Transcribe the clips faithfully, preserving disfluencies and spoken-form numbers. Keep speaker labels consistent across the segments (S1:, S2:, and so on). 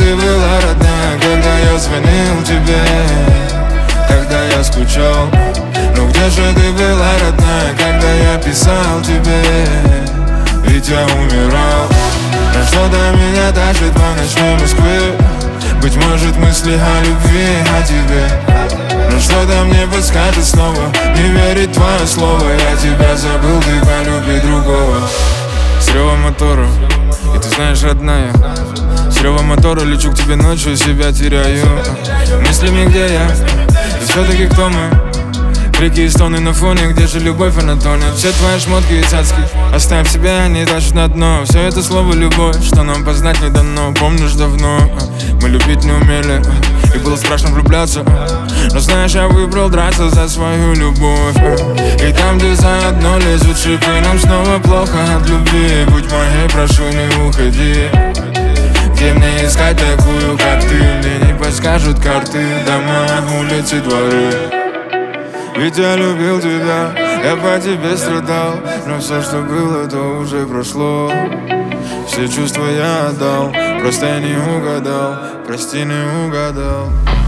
S1: ты была, родная, когда я звонил тебе, когда я скучал? Ну где же ты была, родная, когда я писал тебе? Ведь я умирал. На что-то меня тащит по ночной Москве. Быть может, мысли о любви, о тебе. Но что-то мне подскажет снова не верить в твое слово. Я тебя забыл, ты полюби другого. С ревом мотора, и ты знаешь, родная, с ревом мотора лечу к тебе ночью, себя теряю мыслями, где я, и все-таки кто мы? Крики и стоны на фоне, где же любовь, она тонет. Все твои шмотки и цацки, оставь себя, они тащат на дно. Все это слово любовь, что нам познать не дано. Помнишь давно, мы любить не умели, и было страшно влюбляться. Но знаешь, я выбрал драться за свою любовь. И там, где заодно лезут шипы, нам снова плохо от любви. Будь моей, прошу, не уходи. Где мне искать такую, как ты? Мне не подскажут карты, дома, улицы, дворы. Ведь я любил тебя, я по тебе страдал. Но все, что было, то уже прошло. Все чувства я отдал, просто я не угадал. Прости, не угадал.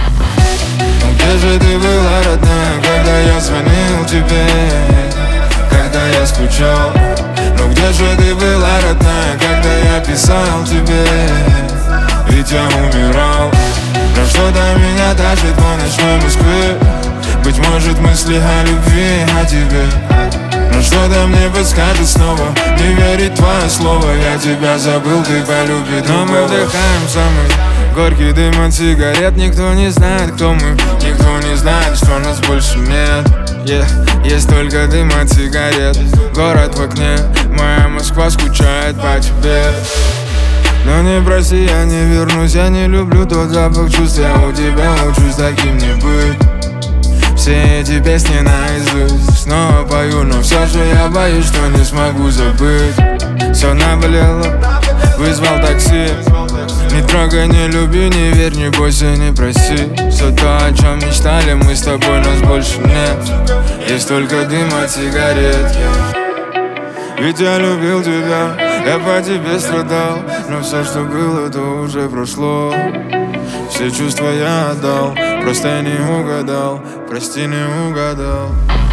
S1: Ну где же ты была, родная, когда я звонил тебе, когда я скучал? Ну где же ты была, родная, когда я писал тебе? Ведь я умирал. Но что-то меня тащит по ночной Москве. Быть может, мысли о любви, о тебе. Но что-то мне подскажет снова не верить в твое слово. Я тебя забыл, ты полюби другого. Но мы вдыхаем самый горький дым от сигарет. Никто не знает, кто мы, никто не знает, что нас больше нет. Yeah. Есть только дым от сигарет, город в окне. Моя Москва скучает по тебе. Но не проси, я не вернусь. Я не люблю тот запах чувств. Я у тебя учусь таким не быть. Все эти песни наизусть снова пою, но все же я боюсь, что не смогу забыть. Все наболело, вызвал такси. Не трогай, не люби, не верь, не бойся, не проси. Все то, о чем мечтали мы с тобой, нас больше нет. Есть только дым от сигарет. Ведь я любил тебя, я по тебе страдал. Но все, что было, то уже прошло. Все чувства я отдал, просто я не угадал. Прости, не угадал.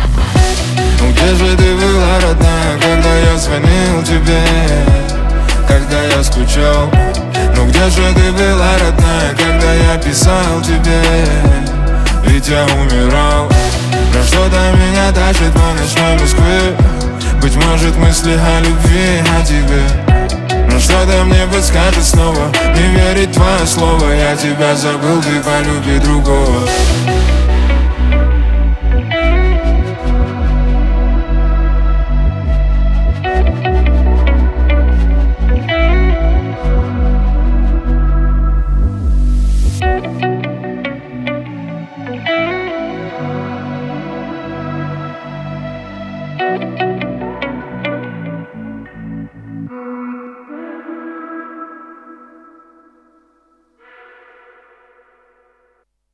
S1: Ну где же ты была, родная, когда я звонил тебе, когда я скучал? Ну где же ты была, родная, когда я писал тебе? Ведь я умирал. Но что-то меня тащит по ночной Москве. Быть может, мысли о любви, о тебе. Но что-то мне подскажет снова не верить в твое слово. Я тебя забыл, ты полюби другого.